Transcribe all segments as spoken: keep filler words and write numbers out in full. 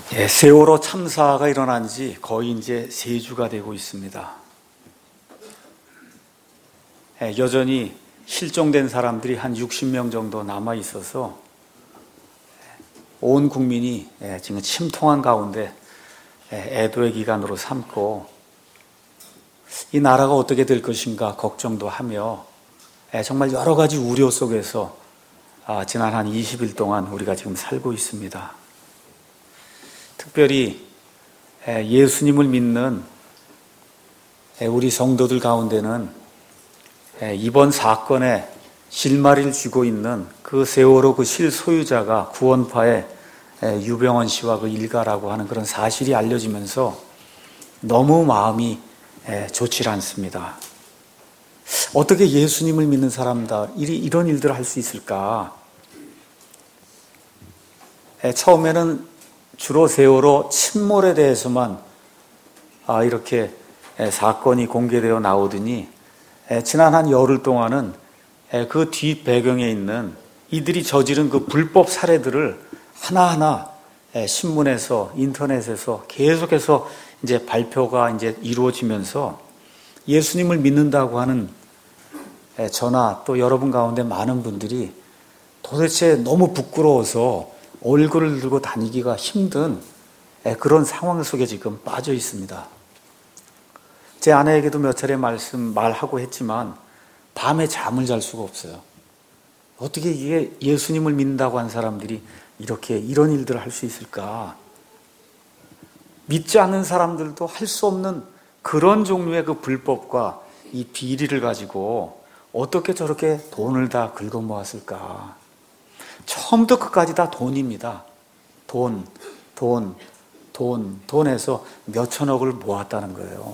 예, 세월호 참사가 일어난 지 거의 이제 세 주가 되고 있습니다. 예, 여전히 실종된 사람들이 한 육십 명 정도 남아 있어서 온 국민이 예, 지금 심통한 가운데 예, 애도의 기간으로 삼고 이 나라가 어떻게 될 것인가 걱정도 하며 예, 정말 여러 가지 우려 속에서 아, 지난 한 이십 일 동안 우리가 지금 살고 있습니다. 특별히 예수님을 믿는 우리 성도들 가운데는 이번 사건에 실마리를 쥐고 있는 그 세월호 그 실소유자가 구원파의 유병헌 씨와 그 일가라고 하는 그런 사실이 알려지면서 너무 마음이 좋지 않습니다. 어떻게 예수님을 믿는 사람다 이런 일들을 할 수 있을까? 처음에는 주로 세월호 침몰에 대해서만 아, 이렇게 사건이 공개되어 나오더니 지난 한 열흘 동안은 그 뒷 배경에 있는 이들이 저지른 그 불법 사례들을 하나하나 신문에서 인터넷에서 계속해서 이제 발표가 이제 이루어지면서 예수님을 믿는다고 하는 저나 또 여러분 가운데 많은 분들이 도대체 너무 부끄러워서 얼굴을 들고 다니기가 힘든 그런 상황 속에 지금 빠져 있습니다. 제 아내에게도 몇 차례 말씀 말하고 했지만 밤에 잠을 잘 수가 없어요. 어떻게 이게 예수님을 믿는다고 한 사람들이 이렇게 이런 일들을 할 수 있을까? 믿지 않는 사람들도 할 수 없는 그런 종류의 그 불법과 이 비리를 가지고 어떻게 저렇게 돈을 다 긁어 모았을까? 처음부터 끝까지 다 돈입니다. 돈, 돈, 돈, 돈에서 몇천억을 모았다는 거예요.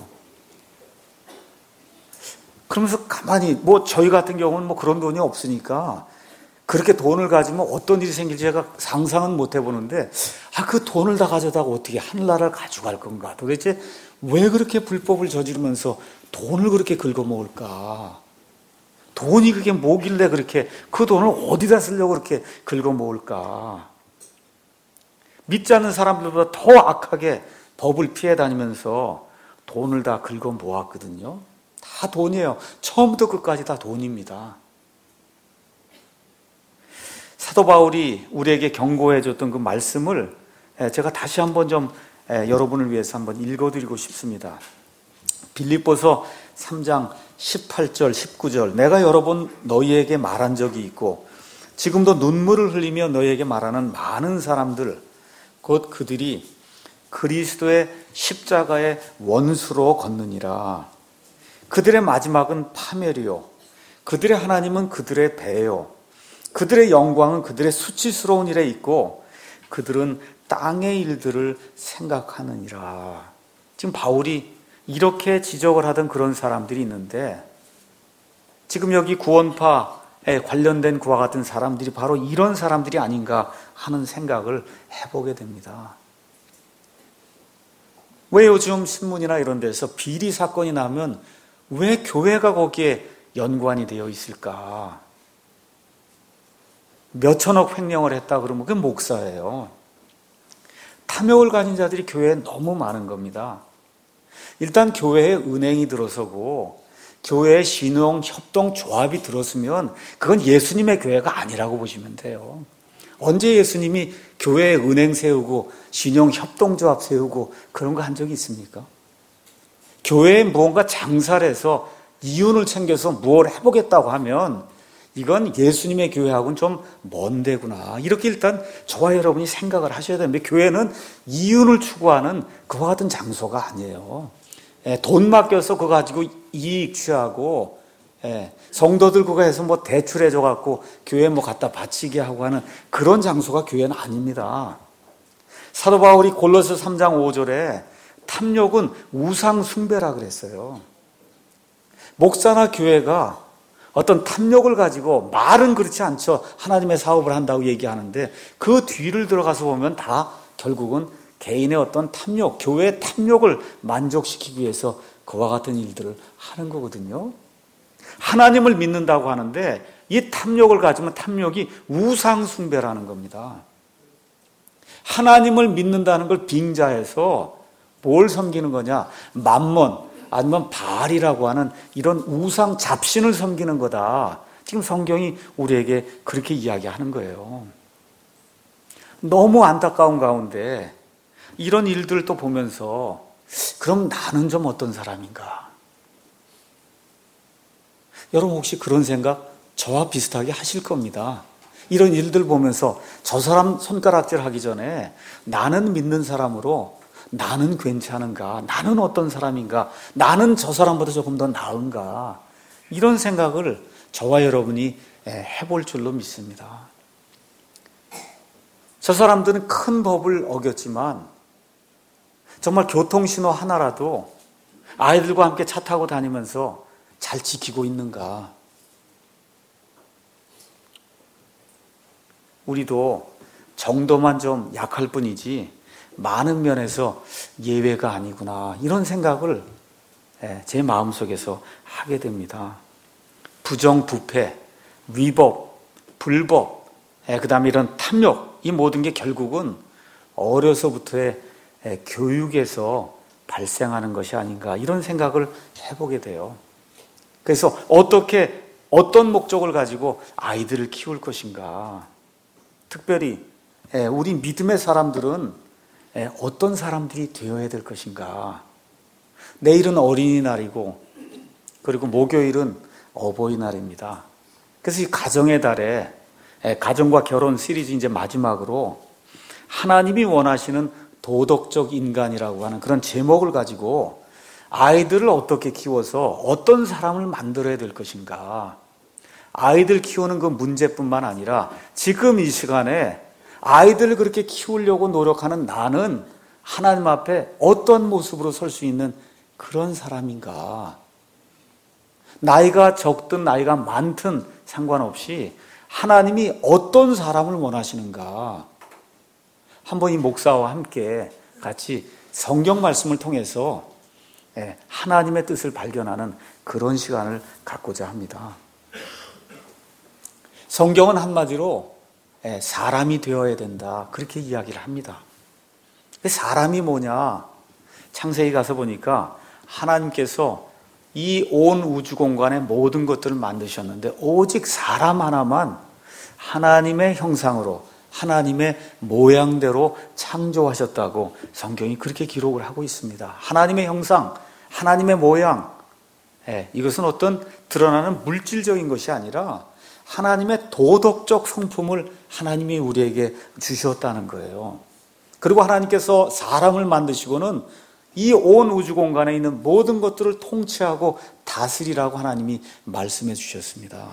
그러면서 가만히, 뭐, 저희 같은 경우는 뭐 그런 돈이 없으니까 그렇게 돈을 가지면 어떤 일이 생길지 제가 상상은 못 해보는데, 아, 그 돈을 다 가져다가 어떻게 하늘나라를 가져갈 건가? 도대체 왜 그렇게 불법을 저지르면서 돈을 그렇게 긁어모을까? 돈이 그게 뭐길래 그렇게 그 돈을 어디다 쓰려고 그렇게 긁어모을까? 믿지 않는 사람들보다 더 악하게 법을 피해 다니면서 돈을 다 긁어모았거든요. 다 돈이에요. 처음부터 끝까지 다 돈입니다. 사도 바울이 우리에게 경고해 줬던 그 말씀을 제가 다시 한번 좀 여러분을 위해서 한번 읽어드리고 싶습니다. 빌립보서 삼 장 십팔 절, 십구 절. 내가 여러 번 너희에게 말한 적이 있고 지금도 눈물을 흘리며 너희에게 말하는 많은 사람들, 곧 그들이 그리스도의 십자가의 원수로 걷느니라. 그들의 마지막은 파멸이요, 그들의 하나님은 그들의 배요, 그들의 영광은 그들의 수치스러운 일에 있고 그들은 땅의 일들을 생각하느니라. 지금 바울이 이렇게 지적을 하던 그런 사람들이 있는데 지금 여기 구원파에 관련된 그와 같은 사람들이 바로 이런 사람들이 아닌가 하는 생각을 해보게 됩니다. 왜 요즘 신문이나 이런 데서 비리 사건이 나면 왜 교회가 거기에 연관이 되어 있을까? 몇천억 횡령을 했다 그러면 그게 목사예요. 탐욕을 가진 자들이 교회에 너무 많은 겁니다. 일단 교회에 은행이 들어서고 교회에 신용협동조합이 들어서면 그건 예수님의 교회가 아니라고 보시면 돼요. 언제 예수님이 교회에 은행 세우고 신용협동조합 세우고 그런 거 한 적이 있습니까? 교회에 무언가 장사를 해서 이윤을 챙겨서 무엇을 해보겠다고 하면 이건 예수님의 교회하고는 좀 먼 데구나. 이렇게 일단 저와 여러분이 생각을 하셔야 됩니다. 교회는 이윤을 추구하는 그와 같은 장소가 아니에요. 예, 돈 맡겨서 그거 가지고 이익 취하고, 예, 성도들 그거 해서 뭐 대출해줘 갖고 교회 뭐 갖다 바치게 하고 하는 그런 장소가 교회는 아닙니다. 사도 바울이 골로새 삼 장 오 절에 탐욕은 우상 숭배라 그랬어요. 목사나 교회가 어떤 탐욕을 가지고 말은 그렇지 않죠. 하나님의 사업을 한다고 얘기하는데 그 뒤를 들어가서 보면 다 결국은 개인의 어떤 탐욕, 교회의 탐욕을 만족시키기 위해서 그와 같은 일들을 하는 거거든요. 하나님을 믿는다고 하는데 이 탐욕을 가지면 탐욕이 우상 숭배라는 겁니다. 하나님을 믿는다는 걸 빙자해서 뭘 섬기는 거냐? 맘몬 아니면 바알이라고 하는 이런 우상 잡신을 섬기는 거다. 지금 성경이 우리에게 그렇게 이야기하는 거예요. 너무 안타까운 가운데 이런 일들을 또 보면서 그럼 나는 좀 어떤 사람인가? 여러분 혹시 그런 생각 저와 비슷하게 하실 겁니다. 이런 일들 보면서 저 사람 손가락질 하기 전에 나는 믿는 사람으로 나는 괜찮은가? 나는 어떤 사람인가? 나는 저 사람보다 조금 더 나은가? 이런 생각을 저와 여러분이 해볼 줄로 믿습니다. 저 사람들은 큰 법을 어겼지만 정말 교통신호 하나라도 아이들과 함께 차 타고 다니면서 잘 지키고 있는가? 우리도 정도만 좀 약할 뿐이지 많은 면에서 예외가 아니구나, 이런 생각을 제 마음속에서 하게 됩니다. 부정부패, 위법, 불법, 그 다음에 이런 탐욕, 이 모든 게 결국은 어려서부터의 교육에서 발생하는 것이 아닌가, 이런 생각을 해보게 돼요. 그래서 어떻게 어떤 목적을 가지고 아이들을 키울 것인가, 특별히 우리 믿음의 사람들은 어떤 사람들이 되어야 될 것인가. 내일은 어린이날이고 그리고 목요일은 어버이날입니다. 그래서 이 가정의 달에 가정과 결혼 시리즈 이제 마지막으로 하나님이 원하시는 도덕적 인간이라고 하는 그런 제목을 가지고 아이들을 어떻게 키워서 어떤 사람을 만들어야 될 것인가. 아이들 키우는 그 문제뿐만 아니라 지금 이 시간에 아이들을 그렇게 키우려고 노력하는 나는 하나님 앞에 어떤 모습으로 설 수 있는 그런 사람인가. 나이가 적든 나이가 많든 상관없이 하나님이 어떤 사람을 원하시는가. 한번 이 목사와 함께 같이 성경 말씀을 통해서 하나님의 뜻을 발견하는 그런 시간을 갖고자 합니다. 성경은 한마디로 사람이 되어야 된다, 그렇게 이야기를 합니다. 사람이 뭐냐? 창세기 가서 보니까 하나님께서 이 온 우주 공간의 모든 것들을 만드셨는데 오직 사람 하나만 하나님의 형상으로 하나님의 모양대로 창조하셨다고 성경이 그렇게 기록을 하고 있습니다. 하나님의 형상, 하나님의 모양, 이것은 어떤 드러나는 물질적인 것이 아니라 하나님의 도덕적 성품을 하나님이 우리에게 주셨다는 거예요. 그리고 하나님께서 사람을 만드시고는 이 온 우주 공간에 있는 모든 것들을 통치하고 다스리라고 하나님이 말씀해 주셨습니다.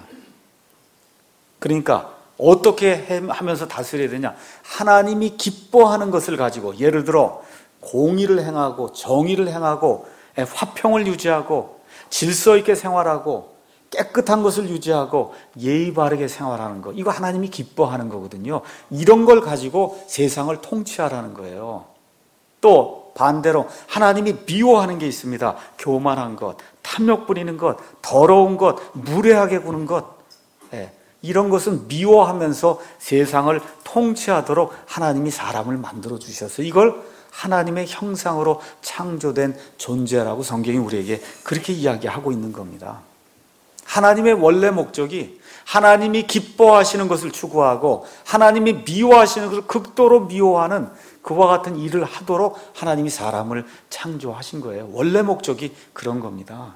그러니까 어떻게 하면서 다스려야 되냐? 하나님이 기뻐하는 것을 가지고, 예를 들어 공의를 행하고 정의를 행하고 화평을 유지하고 질서 있게 생활하고 깨끗한 것을 유지하고 예의 바르게 생활하는 것, 이거 하나님이 기뻐하는 거거든요. 이런 걸 가지고 세상을 통치하라는 거예요. 또 반대로 하나님이 미워하는 게 있습니다. 교만한 것, 탐욕 부리는 것, 더러운 것, 무례하게 구는 것, 이런 것은 미워하면서 세상을 통치하도록 하나님이 사람을 만들어 주셨어요. 이걸 하나님의 형상으로 창조된 존재라고 성경이 우리에게 그렇게 이야기하고 있는 겁니다. 하나님의 원래 목적이 하나님이 기뻐하시는 것을 추구하고 하나님이 미워하시는 것을 극도로 미워하는 그와 같은 일을 하도록 하나님이 사람을 창조하신 거예요. 원래 목적이 그런 겁니다.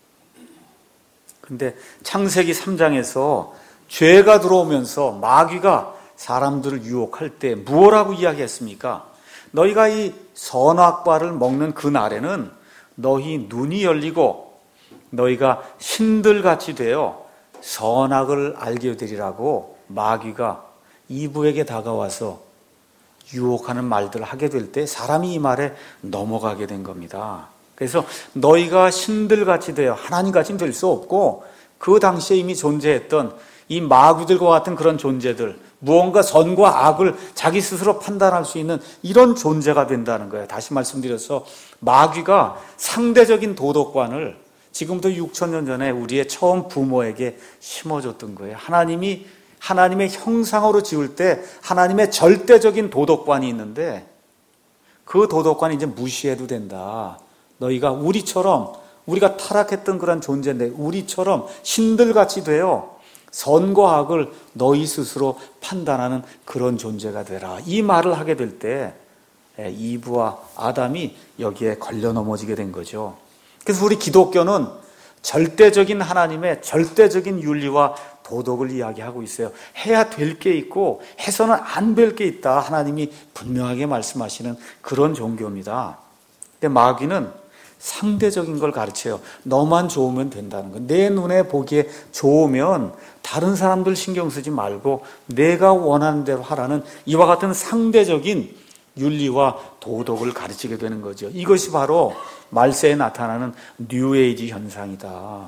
근데 창세기 삼 장에서 죄가 들어오면서 마귀가 사람들을 유혹할 때 무엇라고 이야기했습니까? 너희가 이 선악과를 먹는 그 날에는 너희 눈이 열리고 너희가 신들같이 되어 선악을 알게 되리라고 마귀가 이브에게 다가와서 유혹하는 말들을 하게 될 때 사람이 이 말에 넘어가게 된 겁니다. 그래서 너희가 신들같이 되어 하나님같이 될 수 없고 그 당시에 이미 존재했던 이 마귀들과 같은 그런 존재들, 무언가 선과 악을 자기 스스로 판단할 수 있는 이런 존재가 된다는 거예요. 다시 말씀드려서 마귀가 상대적인 도덕관을 지금부터 육천 년 전에 우리의 처음 부모에게 심어줬던 거예요. 하나님이 하나님의 형상으로 지을 때 하나님의 절대적인 도덕관이 있는데 그 도덕관이 이제 무시해도 된다. 너희가 우리처럼, 우리가 타락했던 그런 존재인데 우리처럼 신들같이 되어 선과 악을 너희 스스로 판단하는 그런 존재가 되라. 이 말을 하게 될 때 이브와 아담이 여기에 걸려 넘어지게 된 거죠. 그래서 우리 기독교는 절대적인 하나님의 절대적인 윤리와 도덕을 이야기하고 있어요. 해야 될 게 있고 해서는 안 될 게 있다. 하나님이 분명하게 말씀하시는 그런 종교입니다. 근데 마귀는 상대적인 걸 가르쳐요. 너만 좋으면 된다는 거. 내 눈에 보기에 좋으면 다른 사람들 신경 쓰지 말고 내가 원하는 대로 하라는 이와 같은 상대적인 윤리와 도덕을 가르치게 되는 거죠. 이것이 바로 말세에 나타나는 뉴에이지 현상이다.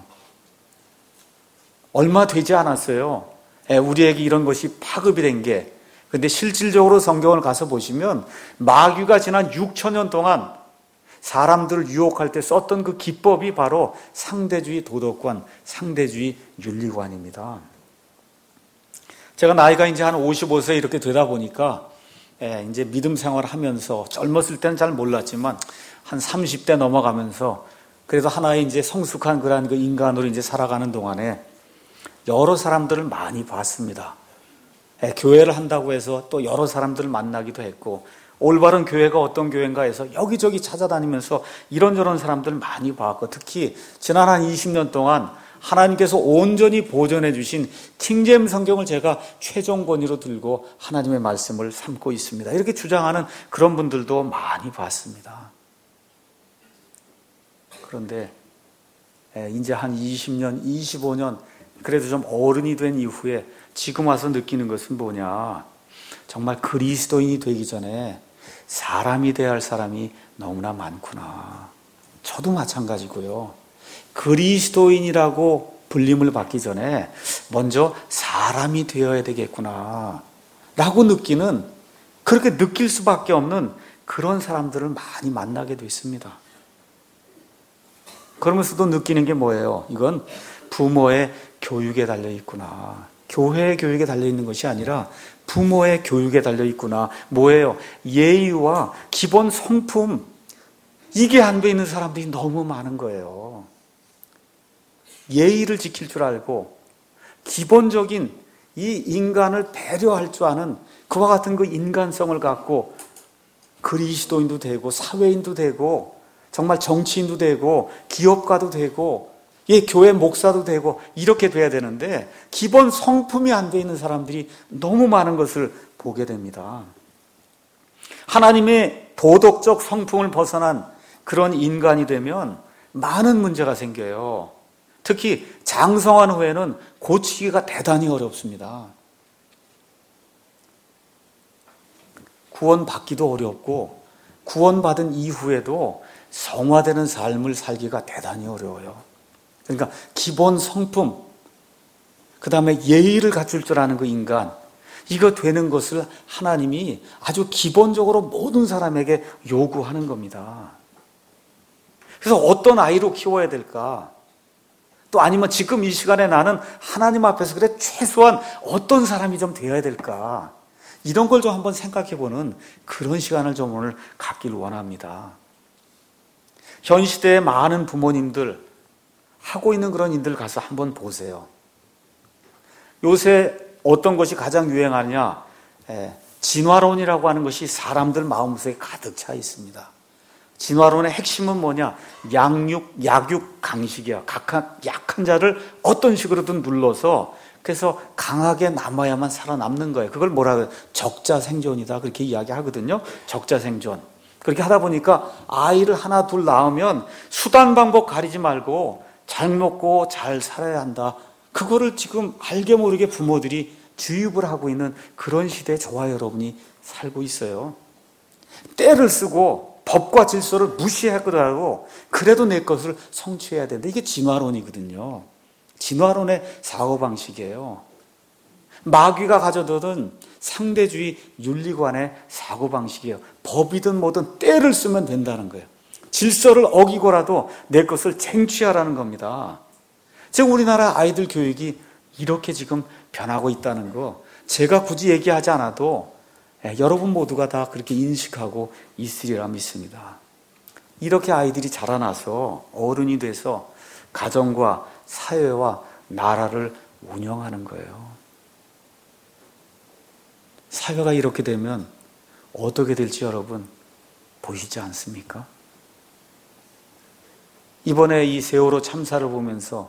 얼마 되지 않았어요. 우리에게 이런 것이 파급이 된 게. 그런데 실질적으로 성경을 가서 보시면 마귀가 지난 육천 년 동안 사람들을 유혹할 때 썼던 그 기법이 바로 상대주의 도덕관, 상대주의 윤리관입니다. 제가 나이가 이제 한 오십오 세 이렇게 되다 보니까 이제 믿음 생활을 하면서 젊었을 때는 잘 몰랐지만 한 삼십 대 넘어가면서 그래도 하나의 이제 성숙한 그런 그 인간으로 이제 살아가는 동안에 여러 사람들을 많이 봤습니다. 교회를 한다고 해서 또 여러 사람들을 만나기도 했고 올바른 교회가 어떤 교회인가 해서 여기저기 찾아다니면서 이런저런 사람들을 많이 봤고 특히 지난 한 이십 년 동안 하나님께서 온전히 보존해 주신 킹제임스 성경을 제가 최종 권위로 들고 하나님의 말씀을 삼고 있습니다. 이렇게 주장하는 그런 분들도 많이 봤습니다. 그런데 이제 한 이십 년, 이십오 년 그래도 좀 어른이 된 이후에 지금 와서 느끼는 것은 뭐냐. 정말 그리스도인이 되기 전에 사람이 되어야 할 사람이 너무나 많구나. 저도 마찬가지고요. 그리스도인이라고 불림을 받기 전에 먼저 사람이 되어야 되겠구나 라고 느끼는, 그렇게 느낄 수밖에 없는 그런 사람들을 많이 만나게 됐습니다. 그러면서도 느끼는 게 뭐예요? 이건 부모의 교육에 달려 있구나. 교회의 교육에 달려 있는 것이 아니라 부모의 교육에 달려 있구나. 뭐예요? 예의와 기본 성품, 이게 안 돼 있는 사람들이 너무 많은 거예요. 예의를 지킬 줄 알고 기본적인 이 인간을 배려할 줄 아는 그와 같은 그 인간성을 갖고 그리스도인도 되고 사회인도 되고 정말 정치인도 되고 기업가도 되고 예, 교회 목사도 되고 이렇게 돼야 되는데 기본 성품이 안 돼 있는 사람들이 너무 많은 것을 보게 됩니다. 하나님의 도덕적 성품을 벗어난 그런 인간이 되면 많은 문제가 생겨요. 특히 장성한 후에는 고치기가 대단히 어렵습니다. 구원받기도 어렵고 구원받은 이후에도 성화되는 삶을 살기가 대단히 어려워요. 그러니까 기본 성품, 그 다음에 예의를 갖출 줄 아는 그 인간, 이거 되는 것을 하나님이 아주 기본적으로 모든 사람에게 요구하는 겁니다. 그래서 어떤 아이로 키워야 될까? 또 아니면 지금 이 시간에 나는 하나님 앞에서 그래 최소한 어떤 사람이 좀 되어야 될까? 이런 걸 좀 한번 생각해보는 그런 시간을 좀 오늘 갖기를 원합니다. 현 시대의 많은 부모님들 하고 있는 그런 일들 가서 한번 보세요. 요새 어떤 것이 가장 유행하냐? 예, 진화론이라고 하는 것이 사람들 마음속에 가득 차 있습니다. 진화론의 핵심은 뭐냐? 양육, 약육, 강식이야. 각각 약한 자를 어떤 식으로든 눌러서 그래서 강하게 남아야만 살아남는 거예요. 그걸 뭐라 그래요? 적자 생존이다. 그렇게 이야기하거든요. 적자 생존. 그렇게 하다 보니까 아이를 하나 둘 낳으면 수단 방법 가리지 말고 잘 먹고 잘 살아야 한다. 그거를 지금 알게 모르게 부모들이 주입을 하고 있는 그런 시대에 저와 여러분이 살고 있어요. 때를 쓰고 법과 질서를 무시하더라도 그래도 내 것을 성취해야 된다. 이게 진화론이거든요. 진화론의 사고방식이에요. 마귀가 가져두던 상대주의 윤리관의 사고방식이에요. 법이든 뭐든 때를 쓰면 된다는 거예요. 질서를 어기고라도 내 것을 쟁취하라는 겁니다. 지금 우리나라 아이들 교육이 이렇게 지금 변하고 있다는 거 제가 굳이 얘기하지 않아도 여러분 모두가 다 그렇게 인식하고 있으리라 믿습니다. 이렇게 아이들이 자라나서 어른이 돼서 가정과 사회와 나라를 운영하는 거예요. 사회가 이렇게 되면 어떻게 될지 여러분 보이지 않습니까? 이번에 이 세월호 참사를 보면서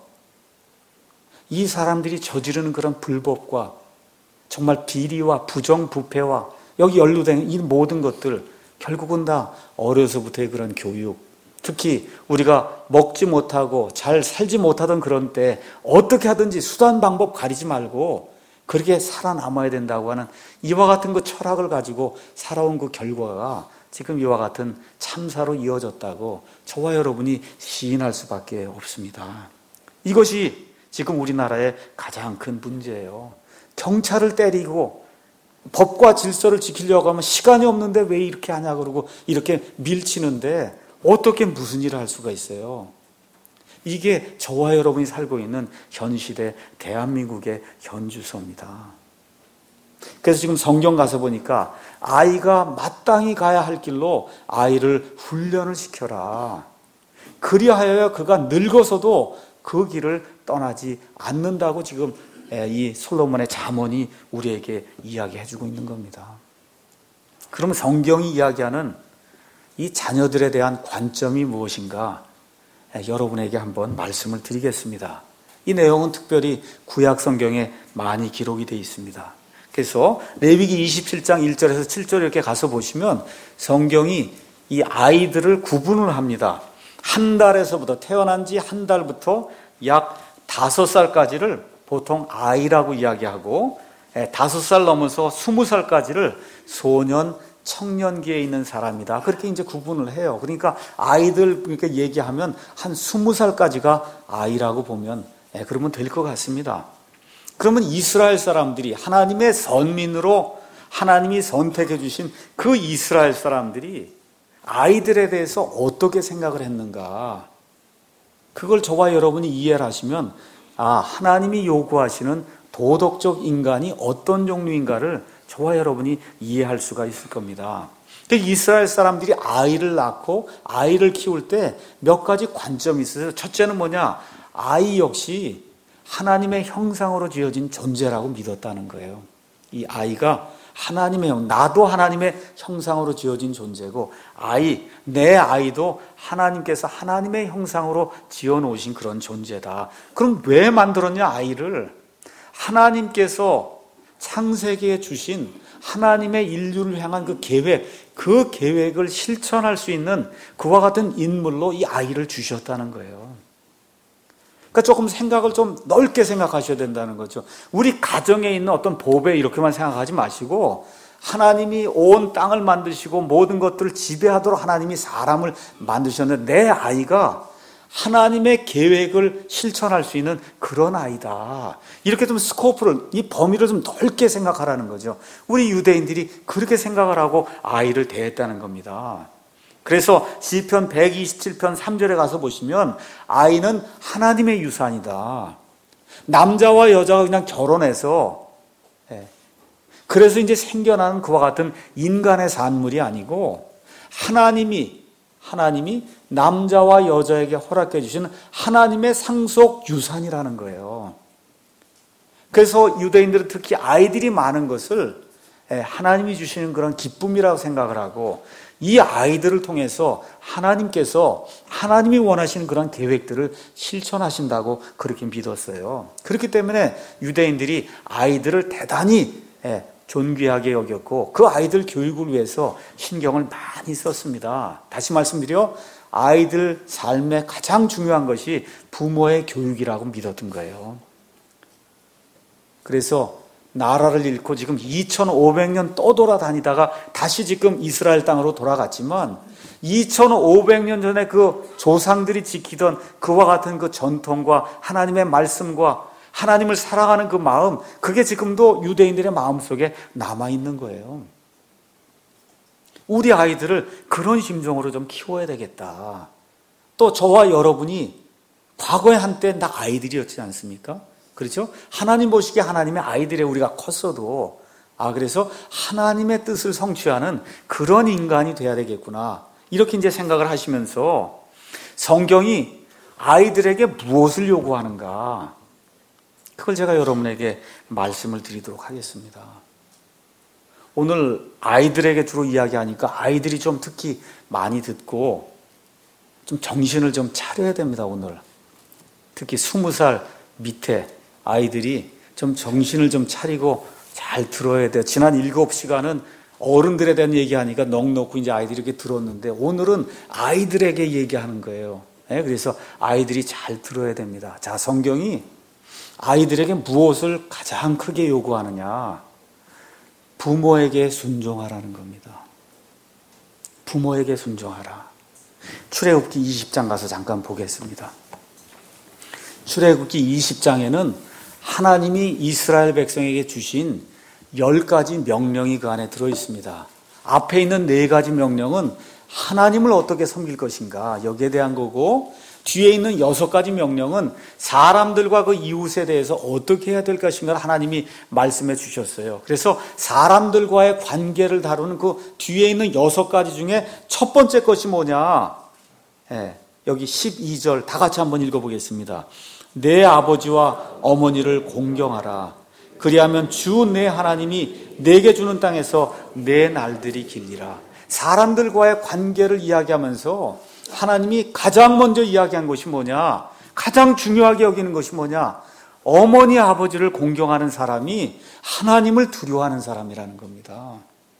이 사람들이 저지르는 그런 불법과 정말 비리와 부정부패와 여기 연루된 이 모든 것들 결국은 다 어려서부터의 그런 교육, 특히 우리가 먹지 못하고 잘 살지 못하던 그런 때 어떻게 하든지 수단 방법 가리지 말고 그렇게 살아남아야 된다고 하는 이와 같은 그 철학을 가지고 살아온 그 결과가 지금 이와 같은 참사로 이어졌다고 저와 여러분이 시인할 수밖에 없습니다. 이것이 지금 우리나라의 가장 큰 문제예요. 경찰을 때리고 법과 질서를 지키려고 하면 시간이 없는데 왜 이렇게 하냐 그러고 이렇게 밀치는데 어떻게 무슨 일을 할 수가 있어요? 이게 저와 여러분이 살고 있는 현 시대 대한민국의 현주소입니다. 그래서 지금 성경 가서 보니까 아이가 마땅히 가야 할 길로 아이를 훈련을 시켜라. 그리하여 그가 늙어서도 그 길을 떠나지 않는다고 지금 이 솔로몬의 잠언이 우리에게 이야기해주고 있는 겁니다. 그러면 성경이 이야기하는 이 자녀들에 대한 관점이 무엇인가 여러분에게 한번 말씀을 드리겠습니다. 이 내용은 특별히 구약 성경에 많이 기록이 되어 있습니다. 그래서 레위기 이십칠 장 일 절에서 칠 절 이렇게 가서 보시면 성경이 이 아이들을 구분을 합니다. 한 달에서부터 태어난 지 한 달부터 약 다섯 살까지를 보통 아이라고 이야기하고 다섯 살 넘어서 스무 살까지를 소년, 청년기에 있는 사람이다. 그렇게 이제 구분을 해요. 그러니까 아이들 그러니까 얘기하면 한 스무 살까지가 아이라고 보면 예, 그러면 될 것 같습니다. 그러면 이스라엘 사람들이 하나님의 선민으로 하나님이 선택해 주신 그 이스라엘 사람들이 아이들에 대해서 어떻게 생각을 했는가? 그걸 저와 여러분이 이해를 하시면 아, 하나님이 요구하시는 도덕적 인간이 어떤 종류인가를 저와 여러분이 이해할 수가 있을 겁니다. 이스라엘 사람들이 아이를 낳고 아이를 키울 때 몇 가지 관점이 있어요. 첫째는 뭐냐? 아이 역시 하나님의 형상으로 지어진 존재라고 믿었다는 거예요. 이 아이가 하나님의 형, 나도 하나님의 형상으로 지어진 존재고 아이, 내 아이도 하나님께서 하나님의 형상으로 지어놓으신 그런 존재다. 그럼 왜 만들었냐 아이를? 하나님께서 창세기에 주신 하나님의 인류를 향한 그 계획, 그 계획을 실천할 수 있는 그와 같은 인물로 이 아이를 주셨다는 거예요. 그러니까 조금 생각을 좀 넓게 생각하셔야 된다는 거죠. 우리 가정에 있는 어떤 보배 이렇게만 생각하지 마시고 하나님이 온 땅을 만드시고 모든 것들을 지배하도록 하나님이 사람을 만드셨는데 내 아이가 하나님의 계획을 실천할 수 있는 그런 아이다. 이렇게 좀 스코프를, 이 범위를 좀 넓게 생각하라는 거죠. 우리 유대인들이 그렇게 생각을 하고 아이를 대했다는 겁니다. 그래서 시편 백이십칠 편 삼 절에 가서 보시면 아이는 하나님의 유산이다. 남자와 여자가 그냥 결혼해서 그래서 이제 생겨나는 그와 같은 인간의 산물이 아니고 하나님이 하나님이 남자와 여자에게 허락해 주시는 하나님의 상속 유산이라는 거예요. 그래서 유대인들은 특히 아이들이 많은 것을 하나님이 주시는 그런 기쁨이라고 생각을 하고 이 아이들을 통해서 하나님께서 하나님이 원하시는 그런 계획들을 실천하신다고 그렇게 믿었어요. 그렇기 때문에 유대인들이 아이들을 대단히 존귀하게 여겼고 그 아이들 교육을 위해서 신경을 많이 썼습니다. 다시 말씀드려 아이들 삶에 가장 중요한 것이 부모의 교육이라고 믿었던 거예요. 그래서 나라를 잃고 지금 이천오백 년 떠돌아다니다가 다시 지금 이스라엘 땅으로 돌아갔지만 이천오백 년 전에 그 조상들이 지키던 그와 같은 그 전통과 하나님의 말씀과 하나님을 사랑하는 그 마음, 그게 지금도 유대인들의 마음속에 남아있는 거예요. 우리 아이들을 그런 심정으로 좀 키워야 되겠다. 또 저와 여러분이 과거에 한때 다 아이들이었지 않습니까? 그렇죠? 하나님 보시기에 하나님의 아이들의 우리가 컸어도 아 그래서 하나님의 뜻을 성취하는 그런 인간이 돼야 되겠구나 이렇게 이제 생각을 하시면서 성경이 아이들에게 무엇을 요구하는가 그걸 제가 여러분에게 말씀을 드리도록 하겠습니다. 오늘 아이들에게 주로 이야기하니까 아이들이 좀 특히 많이 듣고 좀 정신을 좀 차려야 됩니다. 오늘 특히 스무 살 밑에 아이들이 좀 정신을 좀 차리고 잘 들어야 돼요. 지난 일곱 시간은 어른들에 대한 얘기하니까 넋놓고 이제 아이들이 이렇게 들었는데 오늘은 아이들에게 얘기하는 거예요. 네, 그래서 아이들이 잘 들어야 됩니다. 자, 성경이 아이들에게 무엇을 가장 크게 요구하느냐? 부모에게 순종하라는 겁니다. 부모에게 순종하라. 출애굽기 이십 장 가서 잠깐 보겠습니다. 출애굽기 이십 장에는 하나님이 이스라엘 백성에게 주신 열 가지 명령이 그 안에 들어 있습니다. 앞에 있는 네 가지 명령은 하나님을 어떻게 섬길 것인가 여기에 대한 거고 뒤에 있는 여섯 가지 명령은 사람들과 그 이웃에 대해서 어떻게 해야 될 것인가를 하나님이 말씀해 주셨어요. 그래서 사람들과의 관계를 다루는 그 뒤에 있는 여섯 가지 중에 첫 번째 것이 뭐냐? 예, 여기 십이 절 다 같이 한번 읽어보겠습니다. 내 아버지와 어머니를 공경하라. 그리하면 주 내 하나님이 내게 주는 땅에서 내 날들이 길리라. 사람들과의 관계를 이야기하면서 하나님이 가장 먼저 이야기한 것이 뭐냐? 가장 중요하게 여기는 것이 뭐냐? 어머니 아버지를 공경하는 사람이 하나님을 두려워하는 사람이라는 겁니다.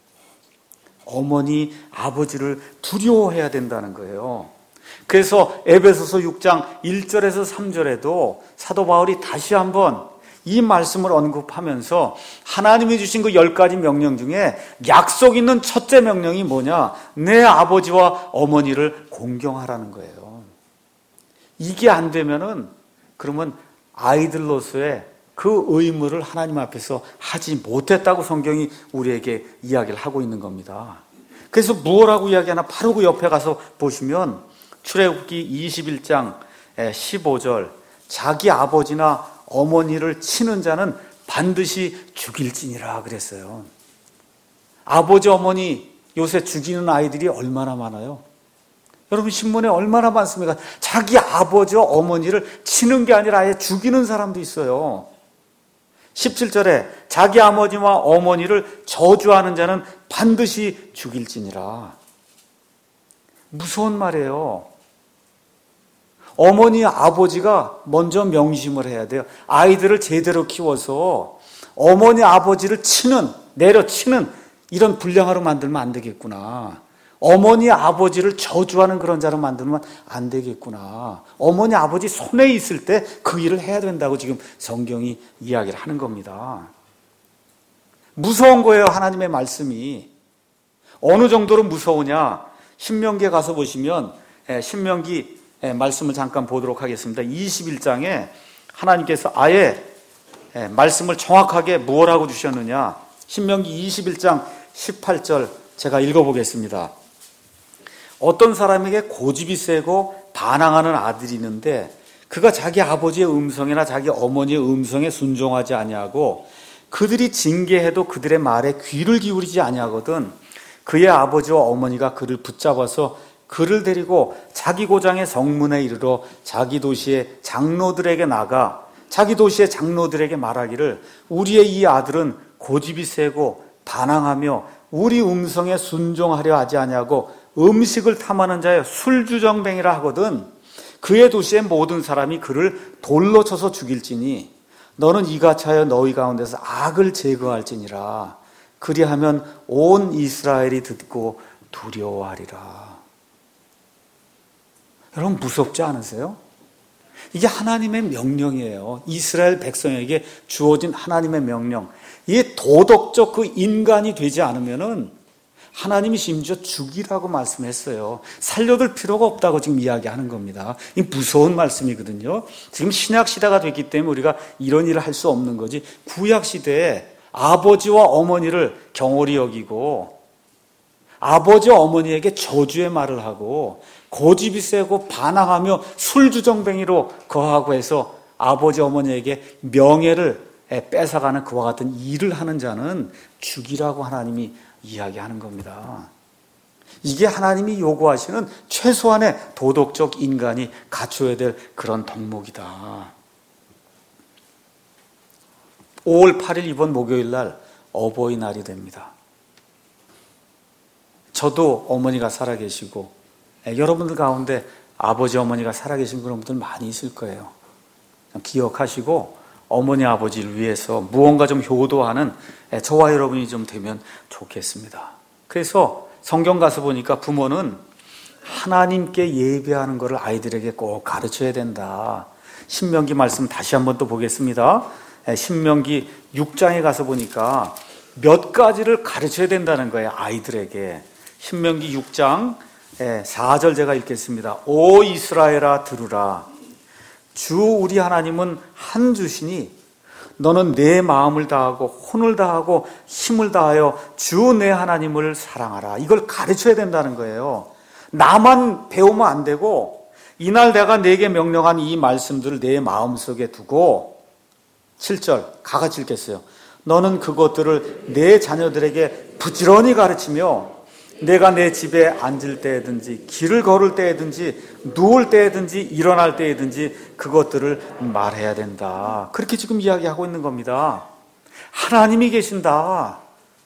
어머니 아버지를 두려워해야 된다는 거예요. 그래서 에베소서 육 장 일 절에서 삼 절에도 사도 바울이 다시 한번 이 말씀을 언급하면서 하나님이 주신 그 열 가지 명령 중에 약속 있는 첫째 명령이 뭐냐? 내 아버지와 어머니를 공경하라는 거예요. 이게 안 되면은 그러면 아이들로서의 그 의무를 하나님 앞에서 하지 못했다고 성경이 우리에게 이야기를 하고 있는 겁니다. 그래서 무엇라고 이야기하나 바로 그 옆에 가서 보시면 출애굽기 이십일 장 십오 절 자기 아버지나 어머니를 치는 자는 반드시 죽일지니라 그랬어요. 아버지 어머니 요새 죽이는 아이들이 얼마나 많아요? 여러분 신문에 얼마나 많습니까? 자기 아버지와 어머니를 치는 게 아니라 아예 죽이는 사람도 있어요. 십칠 절에 자기 아버지와 어머니를 저주하는 자는 반드시 죽일지니라. 무서운 말이에요. 어머니, 아버지가 먼저 명심을 해야 돼요. 아이들을 제대로 키워서 어머니, 아버지를 치는, 내려치는 이런 불량아로 만들면 안 되겠구나. 어머니, 아버지를 저주하는 그런 자로 만들면 안 되겠구나. 어머니, 아버지 손에 있을 때 그 일을 해야 된다고 지금 성경이 이야기를 하는 겁니다. 무서운 거예요, 하나님의 말씀이. 어느 정도로 무서우냐? 신명기에 가서 보시면 신명기 말씀을 잠깐 보도록 하겠습니다. 이십일 장에 하나님께서 아예 말씀을 정확하게 무엇라고 주셨느냐? 신명기 이십일 장 십팔 절 제가 읽어보겠습니다. 어떤 사람에게 고집이 세고 반항하는 아들이 있는데 그가 자기 아버지의 음성이나 자기 어머니의 음성에 순종하지 아니하고 그들이 징계해도 그들의 말에 귀를 기울이지 아니하거든 그의 아버지와 어머니가 그를 붙잡아서 그를 데리고 자기 고장의 성문에 이르러 자기 도시의 장로들에게 나가 자기 도시의 장로들에게 말하기를 우리의 이 아들은 고집이 세고 반항하며 우리 음성에 순종하려 하지 아니하고 음식을 탐하는 자의 술주정뱅이라 하거든 그의 도시의 모든 사람이 그를 돌로 쳐서 죽일지니 너는 이같이 하여 너희 가운데서 악을 제거할지니라 그리하면 온 이스라엘이 듣고 두려워하리라. 여러분 무섭지 않으세요? 이게 하나님의 명령이에요. 이스라엘 백성에게 주어진 하나님의 명령. 이게 도덕적 그 인간이 되지 않으면은 하나님이 심지어 죽이라고 말씀했어요. 살려둘 필요가 없다고 지금 이야기하는 겁니다. 이 무서운 말씀이거든요. 지금 신약 시대가 됐기 때문에 우리가 이런 일을 할 수 없는 거지. 구약 시대에 아버지와 어머니를 경홀히 여기고 아버지와 어머니에게 저주의 말을 하고 고집이 세고 반항하며 술주정뱅이로 거하고 해서 아버지 어머니에게 명예를 뺏어가는 그와 같은 일을 하는 자는 죽이라고 하나님이 이야기하는 겁니다. 이게 하나님이 요구하시는 최소한의 도덕적 인간이 갖춰야 될 그런 덕목이다. 오월 팔일 이번 목요일 날 어버이날이 됩니다. 저도 어머니가 살아계시고 여러분들 가운데 아버지 어머니가 살아계신 그런 분들 많이 있을 거예요. 기억하시고 어머니 아버지를 위해서 무언가 좀 효도하는 저와 여러분이 좀 되면 좋겠습니다. 그래서 성경 가서 보니까 부모는 하나님께 예배하는 것을 아이들에게 꼭 가르쳐야 된다. 신명기 말씀 다시 한번 또 보겠습니다. 신명기 육 장에 가서 보니까 몇 가지를 가르쳐야 된다는 거예요, 아이들에게. 신명기 육 장 사 절 제가 읽겠습니다. 오 이스라엘아 들으라. 주 우리 하나님은 한 주시니 너는 내 마음을 다하고 혼을 다하고 힘을 다하여 주 내 하나님을 사랑하라. 이걸 가르쳐야 된다는 거예요. 나만 배우면 안 되고 이날 내가 내게 명령한 이 말씀들을 내 마음속에 두고 칠 절 가같이 읽겠어요. 너는 그것들을 내 자녀들에게 부지런히 가르치며 내가 내 집에 앉을 때든지 길을 걸을 때든지 누울 때든지 일어날 때든지 그것들을 말해야 된다. 그렇게 지금 이야기하고 있는 겁니다. 하나님이 계신다.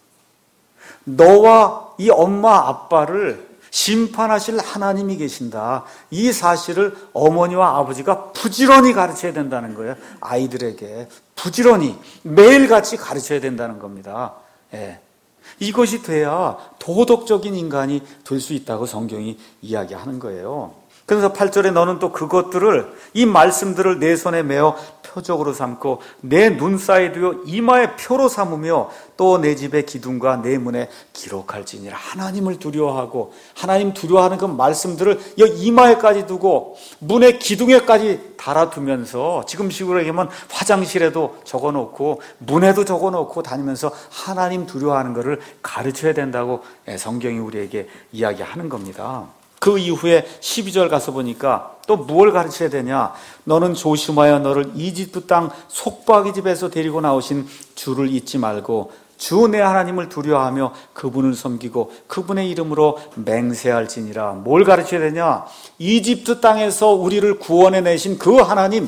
너와 이 엄마 아빠를 심판하실 하나님이 계신다. 이 사실을 어머니와 아버지가 부지런히 가르쳐야 된다는 거예요. 아이들에게 부지런히 매일같이 가르쳐야 된다는 겁니다. 예. 이것이 돼야 도덕적인 인간이 될 수 있다고 성경이 이야기하는 거예요. 그래서 팔 절에 너는 또 그것들을, 이 말씀들을 내 손에 메어 표적으로 삼고 내 눈 사이에 두어 이마에 표로 삼으며 또 내 집의 기둥과 내 문에 기록할지니라. 하나님을 두려워하고 하나님 두려워하는 그 말씀들을 이마에까지 두고 문의 기둥에까지 달아두면서, 지금식으로 얘기하면 화장실에도 적어놓고 문에도 적어놓고 다니면서 하나님 두려워하는 것을 가르쳐야 된다고 성경이 우리에게 이야기하는 겁니다. 그 이후에 십이 절 가서 보니까 또 무엇을 가르쳐야 되냐? 너는 조심하여 너를 이집트 땅 속박이 집에서 데리고 나오신 주를 잊지 말고 주 내 하나님을 두려워하며 그분을 섬기고 그분의 이름으로 맹세할지니라. 뭘 가르쳐야 되냐? 이집트 땅에서 우리를 구원해내신 그 하나님,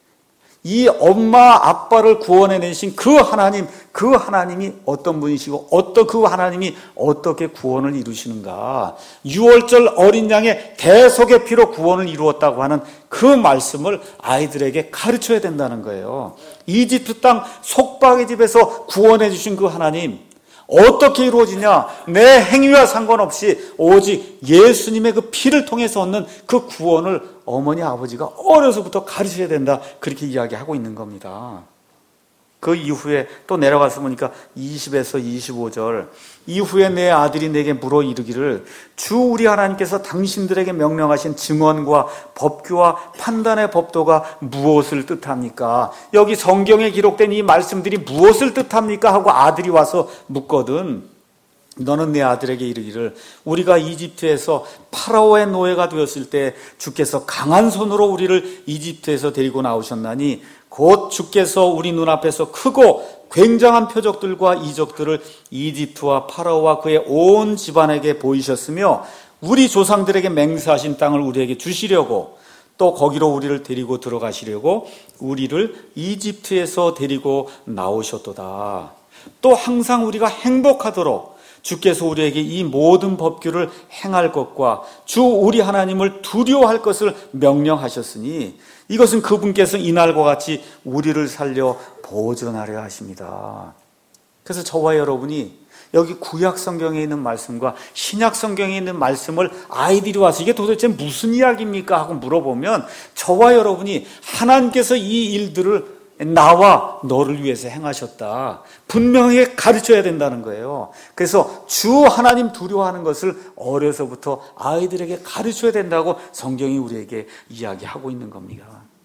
이 엄마 아빠를 구원해내신 그 하나님, 그 하나님이 어떤 분이시고 어떤 그 하나님이 어떻게 구원을 이루시는가, 유월절 어린 양의 대속의 피로 구원을 이루었다고 하는 그 말씀을 아이들에게 가르쳐야 된다는 거예요. 이집트 땅 속박의 집에서 구원해 주신 그 하나님 어떻게 이루어지냐? 내 행위와 상관없이 오직 예수님의 그 피를 통해서 얻는 그 구원을 어머니 아버지가 어려서부터 가르쳐야 된다, 그렇게 이야기하고 있는 겁니다. 그 이후에 또 내려가서 보니까 이십에서 이십오 절, 이후에 내 아들이 내게 물어 이르기를 주 우리 하나님께서 당신들에게 명령하신 증언과 법규와 판단의 법도가 무엇을 뜻합니까? 여기 성경에 기록된 이 말씀들이 무엇을 뜻합니까? 하고 아들이 와서 묻거든. 너는 내 아들에게 이르기를 우리가 이집트에서 파라오의 노예가 되었을 때 주께서 강한 손으로 우리를 이집트에서 데리고 나오셨나니 곧 주께서 우리 눈앞에서 크고 굉장한 표적들과 이적들을 이집트와 파라오와 그의 온 집안에게 보이셨으며 우리 조상들에게 맹세하신 땅을 우리에게 주시려고 또 거기로 우리를 데리고 들어가시려고 우리를 이집트에서 데리고 나오셨도다. 또 항상 우리가 행복하도록 주께서 우리에게 이 모든 법규를 행할 것과 주 우리 하나님을 두려워할 것을 명령하셨으니 이것은 그분께서 이날과 같이 우리를 살려 보존하려 하십니다. 그래서 저와 여러분이 여기 구약 성경에 있는 말씀과 신약 성경에 있는 말씀을 아이들이 와서 이게 도대체 무슨 이야기입니까? 하고 물어보면 저와 여러분이 하나님께서 이 일들을 나와 너를 위해서 행하셨다, 분명히 가르쳐야 된다는 거예요. 그래서 주 하나님 두려워하는 것을 어려서부터 아이들에게 가르쳐야 된다고 성경이 우리에게 이야기하고 있는 겁니다.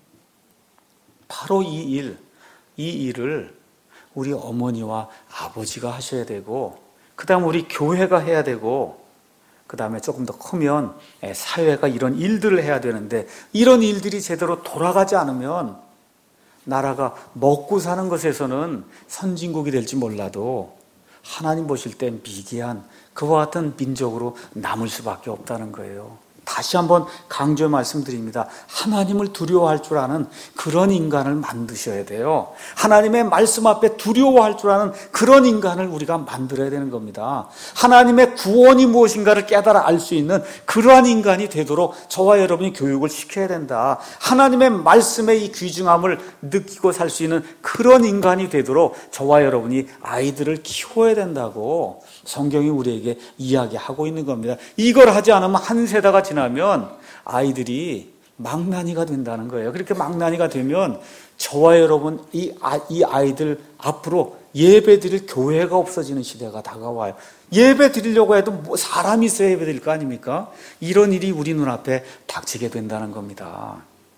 바로 이 일, 이 일을 우리 어머니와 아버지가 하셔야 되고, 그 다음 우리 교회가 해야 되고, 그 다음에 조금 더 크면 사회가 이런 일들을 해야 되는데, 이런 일들이 제대로 돌아가지 않으면 나라가 먹고 사는 것에서는 선진국이 될지 몰라도 하나님 보실 땐 미개한 그와 같은 민족으로 남을 수밖에 없다는 거예요. 다시 한번 강조해 말씀드립니다. 하나님을 두려워할 줄 아는 그런 인간을 만드셔야 돼요. 하나님의 말씀 앞에 두려워할 줄 아는 그런 인간을 우리가 만들어야 되는 겁니다. 하나님의 구원이 무엇인가를 깨달아 알 수 있는 그러한 인간이 되도록 저와 여러분이 교육을 시켜야 된다. 하나님의 말씀의 이 귀중함을 느끼고 살 수 있는 그런 인간이 되도록 저와 여러분이 아이들을 키워야 된다고 성경이 우리에게 이야기하고 있는 겁니다. 이걸 하지 않으면 한 세대가 지나면 아이들이 망나니가 된다는 거예요. 그렇게 망나니가 되면 저와 여러분 이, 아, 이 아이들 앞으로 예배 드릴 교회가 없어지는 시대가 다가와요. 예배 드리려고 해도 뭐 사람이 있어야 예배 드릴 거 아닙니까? 이런 일이 우리 눈앞에 닥치게 된다는 겁니다.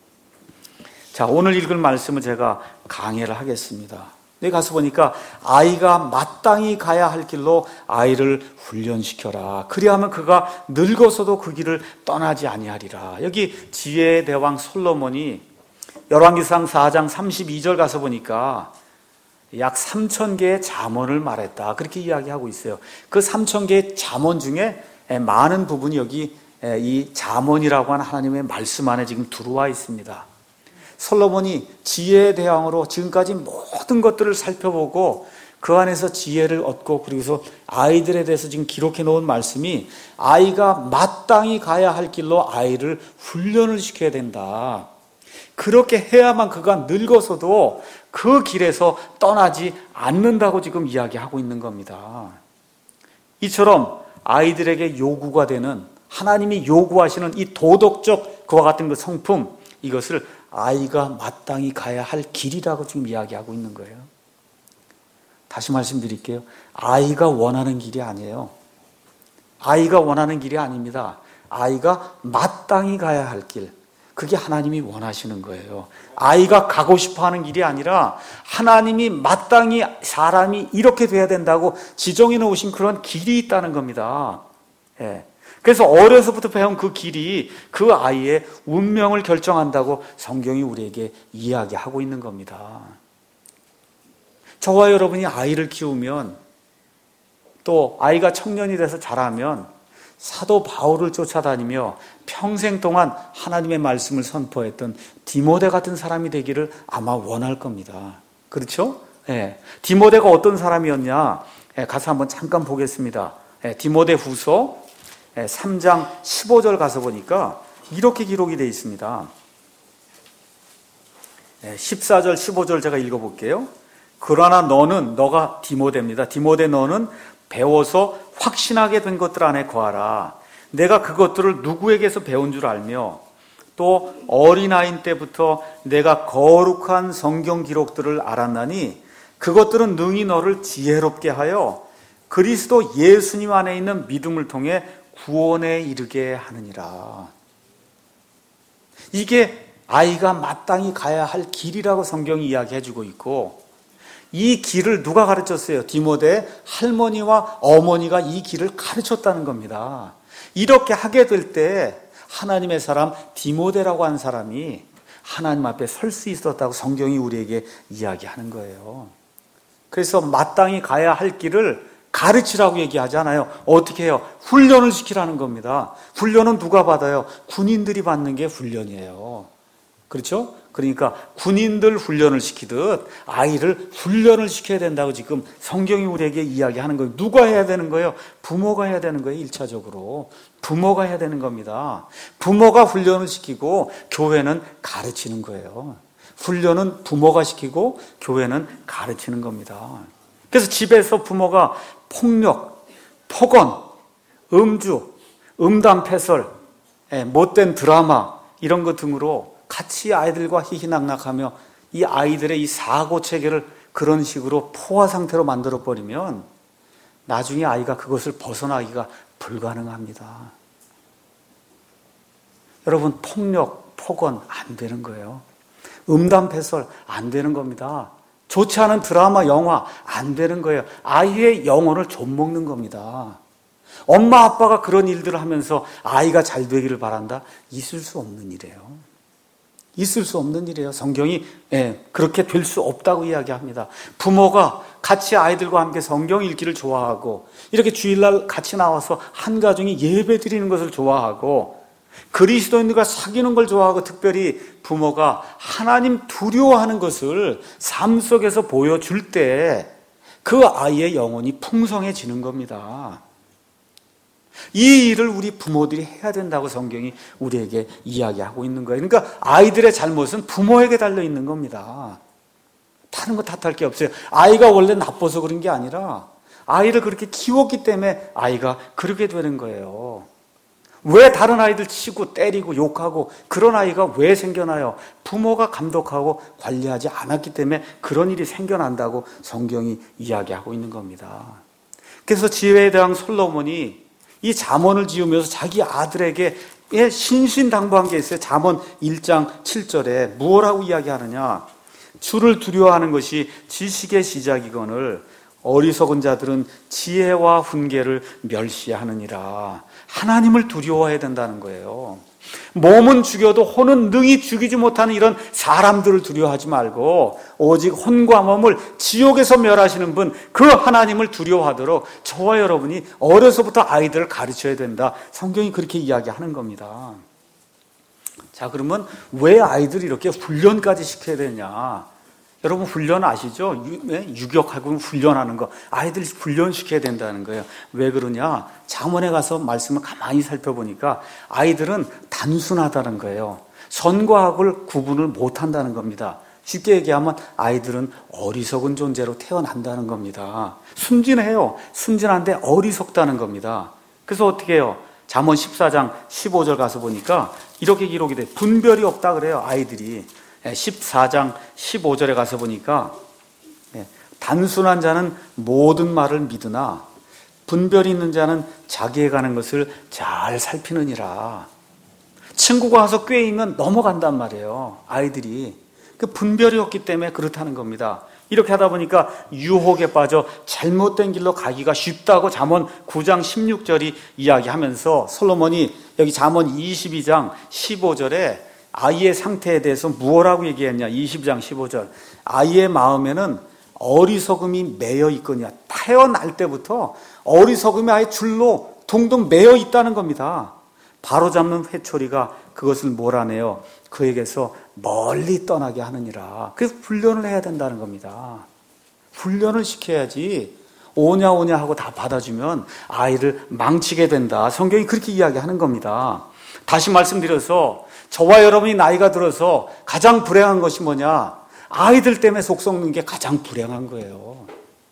자, 오늘 읽을 말씀을 제가 강해를 하겠습니다. 여기 가서 보니까 아이가 마땅히 가야 할 길로 아이를 훈련시켜라. 그리하면 그가 늙어서도 그 길을 떠나지 아니하리라. 여기 지혜의 대왕 솔로몬이 열왕기상 사 장 삼십이 절 가서 보니까 약 삼천 개의 잠언을 말했다. 그렇게 이야기하고 있어요. 그 삼천 개의 잠언 중에 많은 부분이 여기 이 잠언이라고 하는 하나님의 말씀 안에 지금 들어와 있습니다. 솔로몬이 지혜의 대왕으로 지금까지 모든 것들을 살펴보고 그 안에서 지혜를 얻고 그리고서 아이들에 대해서 지금 기록해 놓은 말씀이 아이가 마땅히 가야 할 길로 아이를 훈련을 시켜야 된다. 그렇게 해야만 그가 늙어서도 그 길에서 떠나지 않는다고 지금 이야기하고 있는 겁니다. 이처럼 아이들에게 요구가 되는 하나님이 요구하시는 이 도덕적 그와 같은 그 성품, 이것을 아이가 마땅히 가야 할 길이라고 지금 이야기하고 있는 거예요. 다시 말씀드릴게요. 아이가 원하는 길이 아니에요. 아이가 원하는 길이 아닙니다. 아이가 마땅히 가야 할 길, 그게 하나님이 원하시는 거예요. 아이가 가고 싶어하는 길이 아니라 하나님이 마땅히 사람이 이렇게 돼야 된다고 지정해 놓으신 그런 길이 있다는 겁니다. 예. 그래서 어려서부터 배운 그 길이 그 아이의 운명을 결정한다고 성경이 우리에게 이야기하고 있는 겁니다. 저와 여러분이 아이를 키우면 또 아이가 청년이 돼서 자라면 사도 바울을 쫓아다니며 평생 동안 하나님의 말씀을 선포했던 디모데 같은 사람이 되기를 아마 원할 겁니다. 그렇죠? 예. 디모데가 어떤 사람이었냐? 예, 가서 한번 잠깐 보겠습니다. 예, 디모데 후서 삼 장 십오 절 가서 보니까 이렇게 기록이 되어 있습니다. 십사 절 십오 절 제가 읽어볼게요. 그러나 너는, 너가 디모데입니다. 디모데 너는 배워서 확신하게 된 것들 안에 거하라. 내가 그것들을 누구에게서 배운 줄 알며 또 어린아이 때부터 내가 거룩한 성경 기록들을 알았나니 그것들은 능히 너를 지혜롭게 하여 그리스도 예수님 안에 있는 믿음을 통해 구원에 이르게 하느니라. 이게 아이가 마땅히 가야 할 길이라고 성경이 이야기해주고 있고, 이 길을 누가 가르쳤어요? 디모데의 할머니와 어머니가 이 길을 가르쳤다는 겁니다. 이렇게 하게 될 때 하나님의 사람 디모데라고 한 사람이 하나님 앞에 설 수 있었다고 성경이 우리에게 이야기하는 거예요. 그래서 마땅히 가야 할 길을 가르치라고 얘기하잖아요. 어떻게 해요? 훈련을 시키라는 겁니다. 훈련은 누가 받아요? 군인들이 받는 게 훈련이에요. 그렇죠? 그러니까 군인들 훈련을 시키듯 아이를 훈련을 시켜야 된다고 지금 성경이 우리에게 이야기하는 거예요. 누가 해야 되는 거예요? 부모가 해야 되는 거예요. 일차적으로 부모가 해야 되는 겁니다. 부모가 훈련을 시키고 교회는 가르치는 거예요. 훈련은 부모가 시키고 교회는 가르치는 겁니다. 그래서 집에서 부모가 폭력, 폭언, 음주, 음담패설, 못된 드라마 이런 것 등으로 같이 아이들과 희희낙낙하며 이 아이들의 이 사고 체계를 그런 식으로 포화 상태로 만들어버리면 나중에 아이가 그것을 벗어나기가 불가능합니다. 여러분, 폭력, 폭언 안 되는 거예요. 음담패설 안 되는 겁니다. 좋지 않은 드라마, 영화 안 되는 거예요. 아이의 영혼을 좀먹는 겁니다. 엄마 아빠가 그런 일들을 하면서 아이가 잘 되기를 바란다? 있을 수 없는 일이에요. 있을 수 없는 일이에요. 성경이 예, 그렇게 될 수 없다고 이야기합니다. 부모가 같이 아이들과 함께 성경 읽기를 좋아하고 이렇게 주일날 같이 나와서 한 가정이 예배 드리는 것을 좋아하고 그리스도인들과 사귀는 걸 좋아하고 특별히 부모가 하나님 두려워하는 것을 삶 속에서 보여줄 때 그 아이의 영혼이 풍성해지는 겁니다. 이 일을 우리 부모들이 해야 된다고 성경이 우리에게 이야기하고 있는 거예요. 그러니까 아이들의 잘못은 부모에게 달려 있는 겁니다. 다른 거 탓할 게 없어요. 아이가 원래 나빠서 그런 게 아니라 아이를 그렇게 키웠기 때문에 아이가 그렇게 되는 거예요. 왜 다른 아이들 치고 때리고 욕하고 그런 아이가 왜 생겨나요? 부모가 감독하고 관리하지 않았기 때문에 그런 일이 생겨난다고 성경이 이야기하고 있는 겁니다. 그래서 지혜에 대한 솔로몬이 이 잠언을 지으면서 자기 아들에게 신신당부한 게 있어요. 잠언 일 장 칠 절에 무엇라고 이야기하느냐? 주를 두려워하는 것이 지식의 시작이거늘 어리석은 자들은 지혜와 훈계를 멸시하느니라. 하나님을 두려워해야 된다는 거예요. 몸은 죽여도 혼은 능히 죽이지 못하는 이런 사람들을 두려워하지 말고 오직 혼과 몸을 지옥에서 멸하시는 분 그 하나님을 두려워하도록 저와 여러분이 어려서부터 아이들을 가르쳐야 된다. 성경이 그렇게 이야기하는 겁니다. 자, 그러면 왜 아이들을 이렇게 훈련까지 시켜야 되냐? 여러분 훈련 아시죠? 유격하고 훈련하는 거. 아이들 훈련시켜야 된다는 거예요. 왜 그러냐? 잠언에 가서 말씀을 가만히 살펴보니까 아이들은 단순하다는 거예요. 선과 악을 구분을 못한다는 겁니다. 쉽게 얘기하면 아이들은 어리석은 존재로 태어난다는 겁니다. 순진해요. 순진한데 어리석다는 겁니다. 그래서 어떻게 해요? 잠언 십사 장 십오 절 가서 보니까 이렇게 기록이 돼. 분별이 없다 그래요. 아이들이. 십사 장 십오 절에 가서 보니까 단순한 자는 모든 말을 믿으나 분별이 있는 자는 자기에 가는 것을 잘 살피느니라. 친구가 와서 꾀이면 넘어간단 말이에요. 아이들이. 그 분별이 없기 때문에 그렇다는 겁니다. 이렇게 하다 보니까 유혹에 빠져 잘못된 길로 가기가 쉽다고 잠언 구 장 십육 절이 이야기하면서 솔로몬이 여기 잠언 이십이 장 십오 절에 아이의 상태에 대해서 무엇라고 얘기했냐? 이십 장 십오 절. 아이의 마음에는 어리석음이 매여 있거니와. 태어날 때부터 어리석음이 아예 줄로 동동 매여 있다는 겁니다. 바로잡는 회초리가 그것을 몰아내어 그에게서 멀리 떠나게 하느니라. 그래서 훈련을 해야 된다는 겁니다. 훈련을 시켜야지 오냐 오냐 하고 다 받아주면 아이를 망치게 된다. 성경이 그렇게 이야기하는 겁니다. 다시 말씀드려서 저와 여러분이 나이가 들어서 가장 불행한 것이 뭐냐? 아이들 때문에 속 썩는 게 가장 불행한 거예요.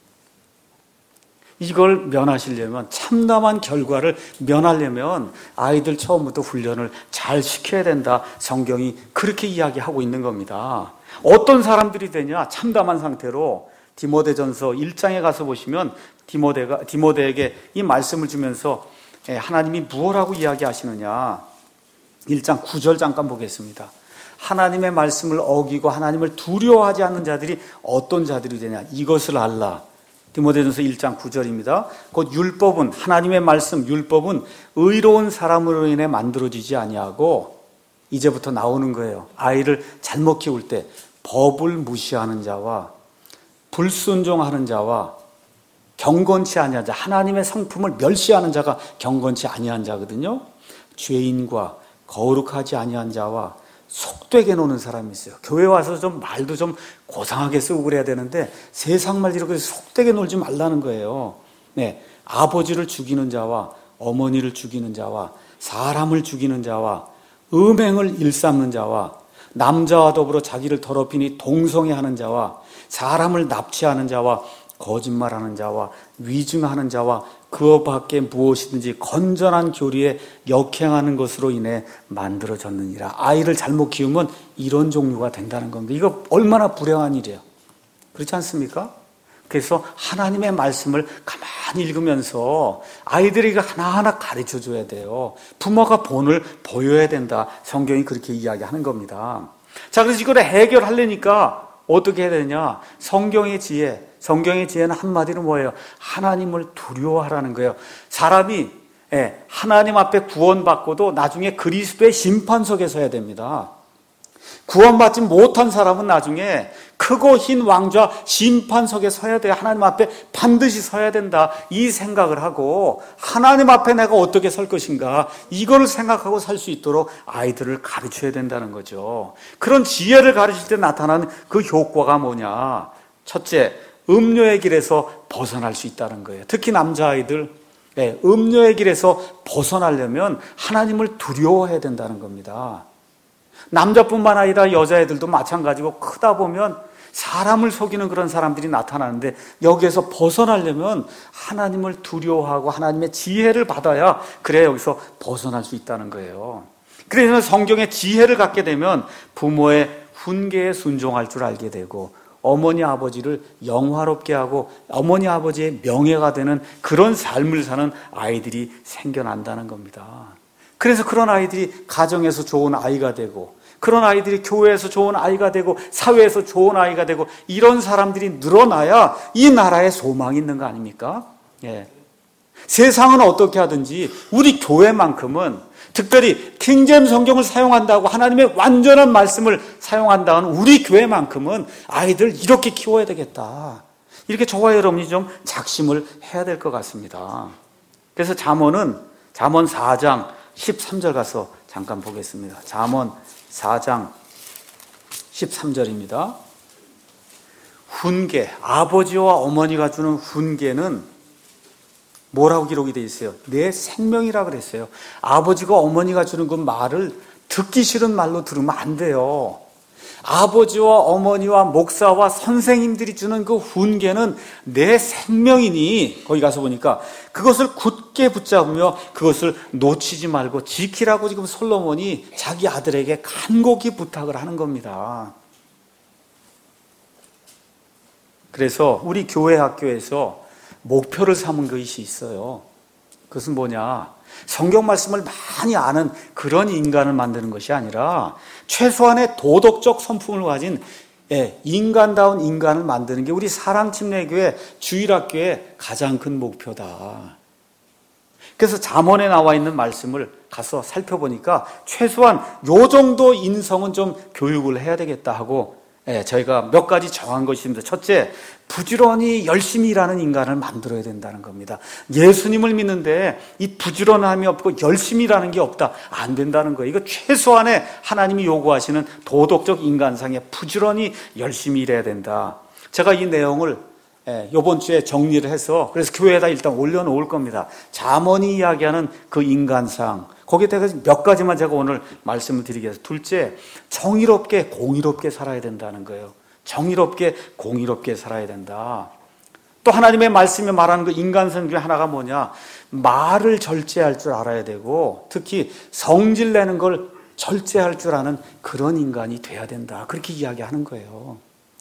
이걸 면하시려면, 참담한 결과를 면하려면 아이들 처음부터 훈련을 잘 시켜야 된다. 성경이 그렇게 이야기하고 있는 겁니다. 어떤 사람들이 되냐? 참담한 상태로 디모데전서 일 장에 가서 보시면 디모데가, 디모데에게 이 말씀을 주면서 하나님이 무엇라고 이야기하시느냐? 일 장 구 절 잠깐 보겠습니다. 하나님의 말씀을 어기고 하나님을 두려워하지 않는 자들이 어떤 자들이 되냐? 이것을 알라. 디모데전서 일 장 구 절입니다. 곧 율법은, 하나님의 말씀 율법은 의로운 사람으로 인해 만들어지지 아니하고, 이제부터 나오는 거예요. 아이를 잘못 키울 때 법을 무시하는 자와 불순종하는 자와 경건치 아니한 자, 하나님의 성품을 멸시하는 자가 경건치 아니한 자거든요. 죄인과 거룩하지 아니한 자와 속되게 노는 사람이 있어요. 교회 와서 좀 말도 좀 고상하게 쓰고 그래야 되는데 세상 말 이렇게 속되게 놀지 말라는 거예요. 네, 아버지를 죽이는 자와 어머니를 죽이는 자와 사람을 죽이는 자와 음행을 일삼는 자와 남자와 더불어 자기를 더럽히니 동성애하는 자와 사람을 납치하는 자와 거짓말하는 자와 위증하는 자와 그 밖에 무엇이든지 건전한 교리에 역행하는 것으로 인해 만들어졌느니라. 아이를 잘못 키우면 이런 종류가 된다는 겁니다. 이거 얼마나 불행한 일이에요. 그렇지 않습니까? 그래서 하나님의 말씀을 가만히 읽으면서 아이들에게 하나하나 가르쳐줘야 돼요. 부모가 본을 보여야 된다. 성경이 그렇게 이야기하는 겁니다. 자, 그래서 이걸 해결하려니까 어떻게 해야 되냐? 성경의 지혜. 성경의 지혜는 한마디로 뭐예요? 하나님을 두려워하라는 거예요. 사람이 하나님 앞에 구원받고도 나중에 그리스도의 심판석에 서야 됩니다. 구원받지 못한 사람은 나중에 크고 흰 왕좌 심판석에 서야 돼요. 하나님 앞에 반드시 서야 된다. 이 생각을 하고 하나님 앞에 내가 어떻게 설 것인가 이걸 생각하고 살 수 있도록 아이들을 가르쳐야 된다는 거죠. 그런 지혜를 가르칠 때 나타나는 그 효과가 뭐냐. 첫째, 음료의 길에서 벗어날 수 있다는 거예요. 특히 남자아이들, 네, 음료의 길에서 벗어나려면 하나님을 두려워해야 된다는 겁니다. 남자뿐만 아니라 여자애들도 마찬가지고 크다 보면 사람을 속이는 그런 사람들이 나타나는데 여기에서 벗어나려면 하나님을 두려워하고 하나님의 지혜를 받아야 그래야 여기서 벗어날 수 있다는 거예요. 그래서 성경의 지혜를 갖게 되면 부모의 훈계에 순종할 줄 알게 되고 어머니 아버지를 영화롭게 하고 어머니 아버지의 명예가 되는 그런 삶을 사는 아이들이 생겨난다는 겁니다. 그래서 그런 아이들이 가정에서 좋은 아이가 되고 그런 아이들이 교회에서 좋은 아이가 되고 사회에서 좋은 아이가 되고 이런 사람들이 늘어나야 이 나라에 소망이 있는 거 아닙니까? 예. 세상은 어떻게 하든지 우리 교회만큼은 특별히 킹제임스 성경을 사용한다고 하나님의 완전한 말씀을 사용한다는 우리 교회만큼은 아이들 이렇게 키워야 되겠다. 이렇게 저와 여러분이 좀 작심을 해야 될 것 같습니다. 그래서 잠언은 잠언 사 장 십삼 절 가서 잠깐 보겠습니다. 잠언 사 장 십삼 절입니다. 훈계, 아버지와 어머니가 주는 훈계는 뭐라고 기록이 되어 있어요? 내 생명이라 그랬어요. 아버지가 어머니가 주는 그 말을 듣기 싫은 말로 들으면 안 돼요. 아버지와 어머니와 목사와 선생님들이 주는 그 훈계는 내 생명이니 거기 가서 보니까 그것을 굳게 붙잡으며 그것을 놓치지 말고 지키라고 지금 솔로몬이 자기 아들에게 간곡히 부탁을 하는 겁니다. 그래서 우리 교회 학교에서 목표를 삼은 것이 있어요. 그것은 뭐냐? 성경 말씀을 많이 아는 그런 인간을 만드는 것이 아니라 최소한의 도덕적 성품을 가진 인간다운 인간을 만드는 게 우리 사랑침례교회 주일학교의 가장 큰 목표다. 그래서 잠언에 나와 있는 말씀을 가서 살펴보니까 최소한 요 정도 인성은 좀 교육을 해야 되겠다 하고 저희가 몇 가지 정한 것이 있습니다. 첫째, 부지런히 열심히 일하는 인간을 만들어야 된다는 겁니다. 예수님을 믿는데 이 부지런함이 없고 열심히 일하는 게 없다. 안 된다는 거예요. 이거 최소한의 하나님이 요구하시는 도덕적 인간상에 부지런히 열심히 일해야 된다. 제가 이 내용을 이번 주에 정리를 해서 그래서 교회에다 일단 올려놓을 겁니다. 잠언이 이야기하는 그 인간상 거기에 대해서 몇 가지만 제가 오늘 말씀을 드리겠습니다. 둘째, 정의롭게 공의롭게 살아야 된다는 거예요. 정의롭게 공의롭게 살아야 된다. 또 하나님의 말씀이 말하는 그 인간성 중에 하나가 뭐냐? 말을 절제할 줄 알아야 되고 특히 성질 내는 걸 절제할 줄 아는 그런 인간이 돼야 된다. 그렇게 이야기하는 거예요.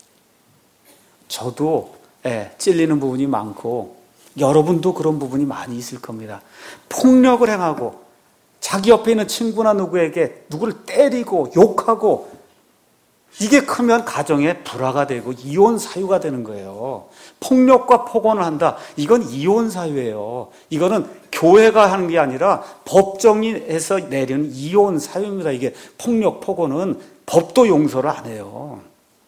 저도 예, 찔리는 부분이 많고 여러분도 그런 부분이 많이 있을 겁니다. 폭력을 행하고 자기 옆에 있는 친구나 누구에게 누구를 때리고 욕하고 이게 크면 가정에 불화가 되고 이혼 사유가 되는 거예요. 폭력과 폭언을 한다. 이건 이혼 사유예요. 이거는 교회가 하는 게 아니라 법정에서 내리는 이혼 사유입니다. 이게 폭력, 폭언은 법도 용서를 안 해요.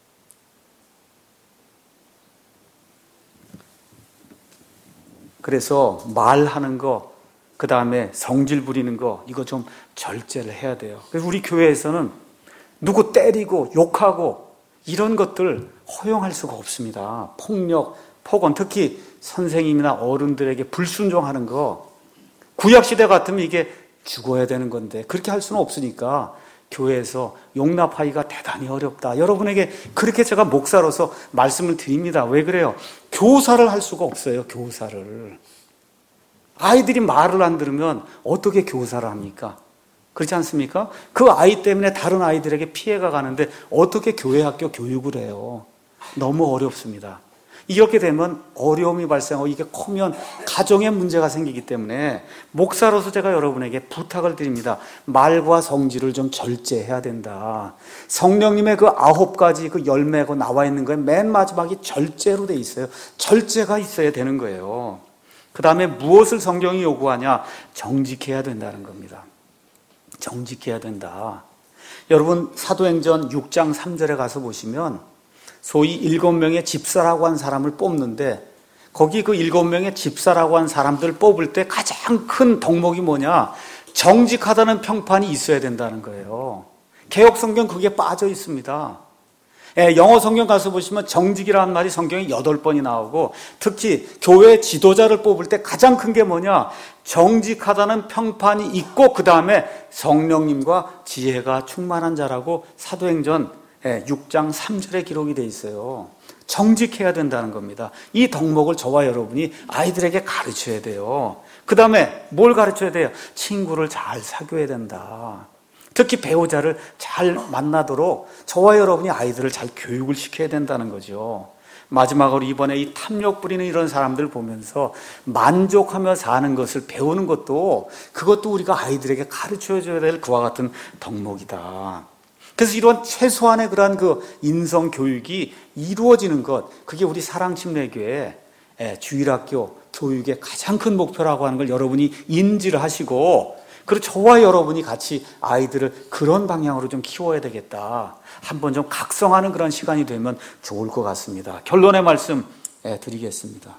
그래서 말하는 거, 그 다음에 성질 부리는 거 이거 좀 절제를 해야 돼요. 그래서 우리 교회에서는 누구 때리고 욕하고 이런 것들 허용할 수가 없습니다. 폭력, 폭언, 특히 선생님이나 어른들에게 불순종하는 거 구약시대 같으면 이게 죽어야 되는 건데 그렇게 할 수는 없으니까 교회에서 용납하기가 대단히 어렵다. 여러분에게 그렇게 제가 목사로서 말씀을 드립니다. 왜 그래요? 교사를 할 수가 없어요. 교사를. 아이들이 말을 안 들으면 어떻게 교사를 합니까? 그렇지 않습니까? 그 아이 때문에 다른 아이들에게 피해가 가는데 어떻게 교회 학교 교육을 해요? 너무 어렵습니다. 이렇게 되면 어려움이 발생하고 이게 커면 가정에 문제가 생기기 때문에 목사로서 제가 여러분에게 부탁을 드립니다. 말과 성질을 좀 절제해야 된다. 성령님의 그 아홉 가지 그 열매가 나와 있는 거에 맨 마지막이 절제로 돼 있어요. 절제가 있어야 되는 거예요. 그 다음에 무엇을 성경이 요구하냐? 정직해야 된다는 겁니다. 정직해야 된다. 여러분 사도행전 육 장 삼 절에 가서 보시면 소위 일곱 명의 집사라고 한 사람을 뽑는데 거기 그 일곱 명의 집사라고 한 사람들을 뽑을 때 가장 큰 덕목이 뭐냐? 정직하다는 평판이 있어야 된다는 거예요. 개혁 성경 그게 빠져 있습니다. 예, 영어 성경 가서 보시면 정직이라는 말이 성경에 여덟 번이 나오고 특히 교회 지도자를 뽑을 때 가장 큰 게 뭐냐? 정직하다는 평판이 있고 그 다음에 성령님과 지혜가 충만한 자라고 사도행전 육 장 삼 절에 기록이 되어 있어요. 정직해야 된다는 겁니다. 이 덕목을 저와 여러분이 아이들에게 가르쳐야 돼요. 그 다음에 뭘 가르쳐야 돼요? 친구를 잘 사귀어야 된다. 특히 배우자를 잘 만나도록 저와 여러분이 아이들을 잘 교육을 시켜야 된다는 거죠. 마지막으로 이번에 이 탐욕 부리는 이런 사람들 보면서 만족하며 사는 것을 배우는 것도 그것도 우리가 아이들에게 가르쳐줘야 될 그와 같은 덕목이다. 그래서 이런 최소한의 그러한 그 인성 교육이 이루어지는 것, 그게 우리 사랑침례교회 주일학교 교육의 가장 큰 목표라고 하는 걸 여러분이 인지를 하시고, 그리고 저와 여러분이 같이 아이들을 그런 방향으로 좀 키워야 되겠다. 한번 좀 각성하는 그런 시간이 되면 좋을 것 같습니다. 결론의 말씀 드리겠습니다.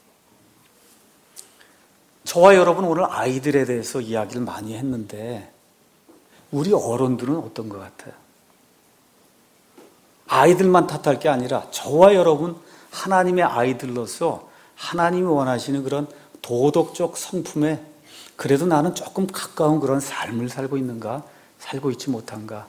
저와 여러분 오늘 아이들에 대해서 이야기를 많이 했는데 우리 어른들은 어떤 것 같아요? 아이들만 탓할 게 아니라 저와 여러분 하나님의 아이들로서 하나님이 원하시는 그런 도덕적 성품에 그래도 나는 조금 가까운 그런 삶을 살고 있는가? 살고 있지 못한가?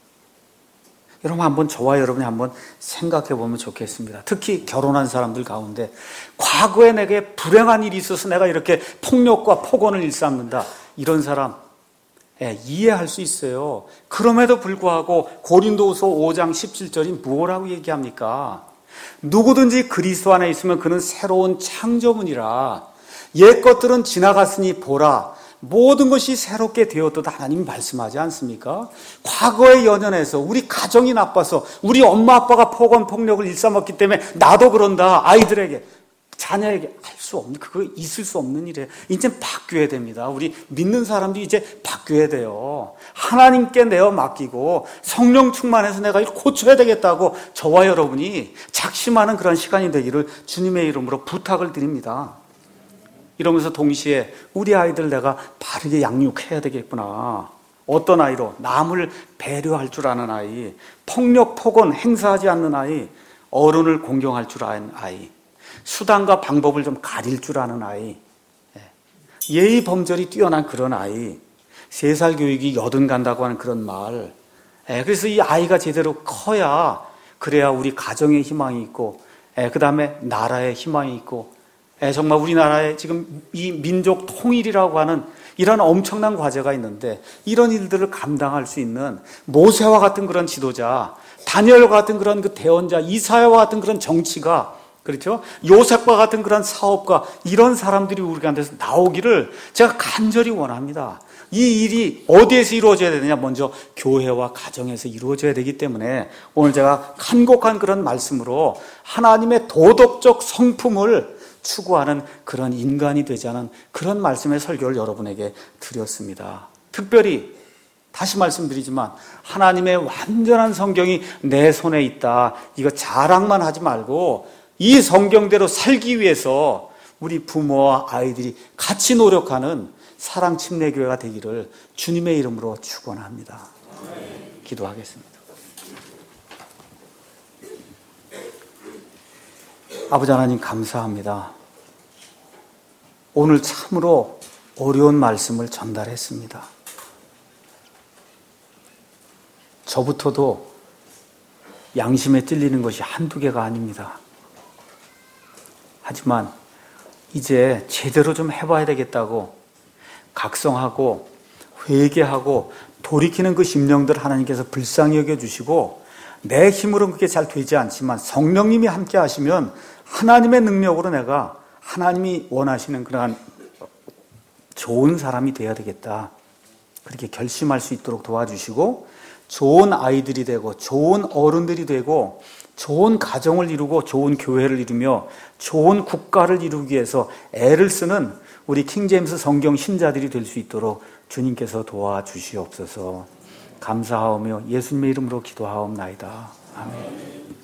여러분 한번 저와 여러분이 한번 생각해 보면 좋겠습니다. 특히 결혼한 사람들 가운데 과거에 내게 불행한 일이 있어서 내가 이렇게 폭력과 폭언을 일삼는다. 이런 사람 예, 이해할 수 있어요. 그럼에도 불구하고 고린도후서 오 장 십칠 절이 뭐라고 얘기합니까? 누구든지 그리스도 안에 있으면 그는 새로운 창조물이라. 옛 것들은 지나갔으니 보라 모든 것이 새롭게 되었도다. 하나님이 말씀하지 않습니까? 과거의 연연에서 우리 가정이 나빠서 우리 엄마 아빠가 폭언 폭력을 일삼았기 때문에 나도 그런다. 아이들에게 자녀에게 할 수 없는, 그거 있을 수 없는 일이에요. 이제 바뀌어야 됩니다. 우리 믿는 사람들이 이제 바뀌어야 돼요. 하나님께 내어 맡기고 성령 충만해서 내가 이걸 고쳐야 되겠다고 저와 여러분이 작심하는 그런 시간이 되기를 주님의 이름으로 부탁을 드립니다. 이러면서 동시에 우리 아이들 내가 바르게 양육해야 되겠구나. 어떤 아이로? 남을 배려할 줄 아는 아이, 폭력, 폭언 행사하지 않는 아이, 어른을 공경할 줄 아는 아이, 수단과 방법을 좀 가릴 줄 아는 아이, 예의 범절이 뛰어난 그런 아이, 세 살 교육이 여든 간다고 하는 그런 말. 그래서 이 아이가 제대로 커야 그래야 우리 가정에 희망이 있고 그 다음에 나라에 희망이 있고 정말 우리나라에 지금 이 민족 통일이라고 하는 이런 엄청난 과제가 있는데 이런 일들을 감당할 수 있는 모세와 같은 그런 지도자, 다니엘과 같은 그런 그 대언자, 이사야와 같은 그런 정치가, 그렇죠? 요셉과 같은 그런 사업가, 이런 사람들이 우리 가운데서 나오기를 제가 간절히 원합니다. 이 일이 어디에서 이루어져야 되느냐? 먼저 교회와 가정에서 이루어져야 되기 때문에 오늘 제가 간곡한 그런 말씀으로 하나님의 도덕적 성품을 추구하는 그런 인간이 되자는 그런 말씀의 설교를 여러분에게 드렸습니다. 특별히 다시 말씀드리지만 하나님의 완전한 성경이 내 손에 있다. 이거 자랑만 하지 말고 이 성경대로 살기 위해서 우리 부모와 아이들이 같이 노력하는 사랑침례교회가 되기를 주님의 이름으로 축원합니다. 기도하겠습니다. 아버지 하나님 감사합니다. 오늘 참으로 어려운 말씀을 전달했습니다. 저부터도 양심에 찔리는 것이 한두 개가 아닙니다. 하지만 이제 제대로 좀 해봐야 되겠다고 각성하고 회개하고 돌이키는 그 심령들 하나님께서 불쌍히 여겨주시고 내 힘으로는 그게 잘 되지 않지만 성령님이 함께 하시면 하나님의 능력으로 내가 하나님이 원하시는 그러한 좋은 사람이 되어야 되겠다. 그렇게 결심할 수 있도록 도와주시고 좋은 아이들이 되고 좋은 어른들이 되고 좋은 가정을 이루고 좋은 교회를 이루며 좋은 국가를 이루기 위해서 애를 쓰는 우리 킹제임스 성경 신자들이 될 수 있도록 주님께서 도와주시옵소서. 감사하오며 예수님의 이름으로 기도하옵나이다. 아멘.